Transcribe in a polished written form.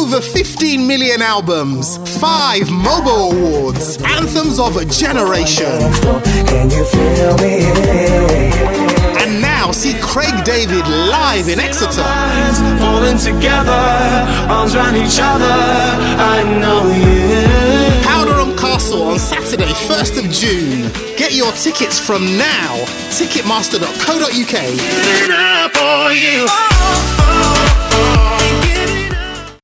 Over 15 million albums, 5 Mobile Awards, anthems of a generation. Can you feel me? And now see Craig David live in Exeter. Falling together, arms around each other, I know you. Powder on Castle on Saturday, 1st of June. Get your tickets from now. Ticketmaster.co.uk. For you.